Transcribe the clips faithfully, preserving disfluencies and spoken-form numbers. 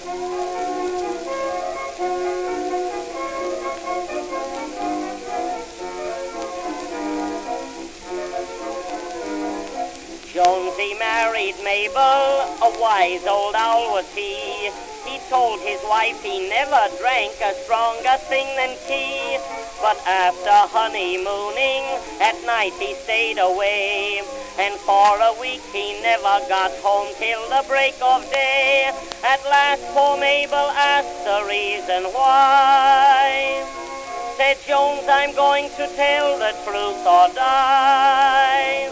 Jonesy married Mabel, a wise old owl was he. He told his wife he never drank a stronger thing than tea. But after honeymooning, at night he stayed away. And for a week he never got home till the break of day. At last poor Mabel asked the reason why. Said Jones, I'm going to tell the truth or die.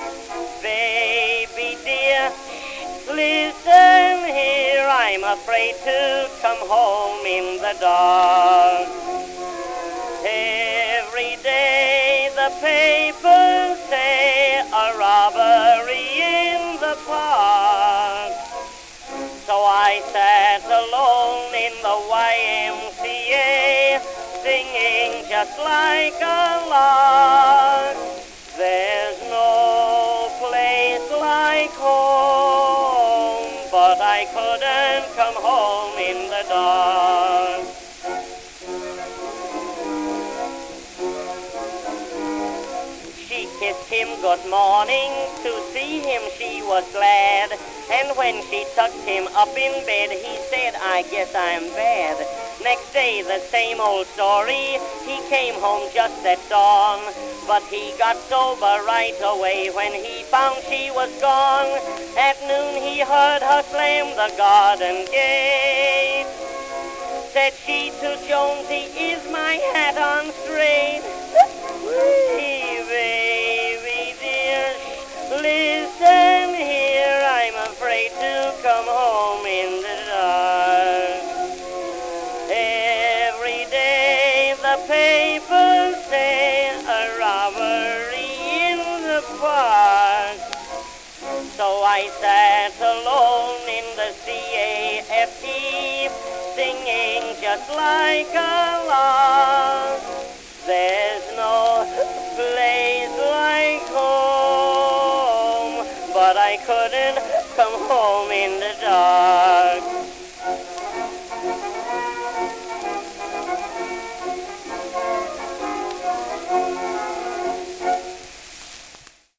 Baby dear, listen here, I'm afraid to come home in the dark. Every day the papers say a robbery in the park. So I sat alone in the Y M C A, singing just like a lark. There's no place like home, but I couldn't come home in the dark. She kissed him good morning, to see him she was glad. And when she tucked him up in bed, he said, I guess I'm bad. Next day, the same old story, he came home just at dawn. But he got sober right away when he found she was gone. At noon he heard her slam the garden gate. Said she to Jonesy, is my hat on straight? Wee, baby dear, listen here, I'm afraid to come home in the dark. Every day the papers say a robbery in the park. So I sat alone in the C A F T, singing just like a lark. There's no place like home, but I couldn't come home in the dark.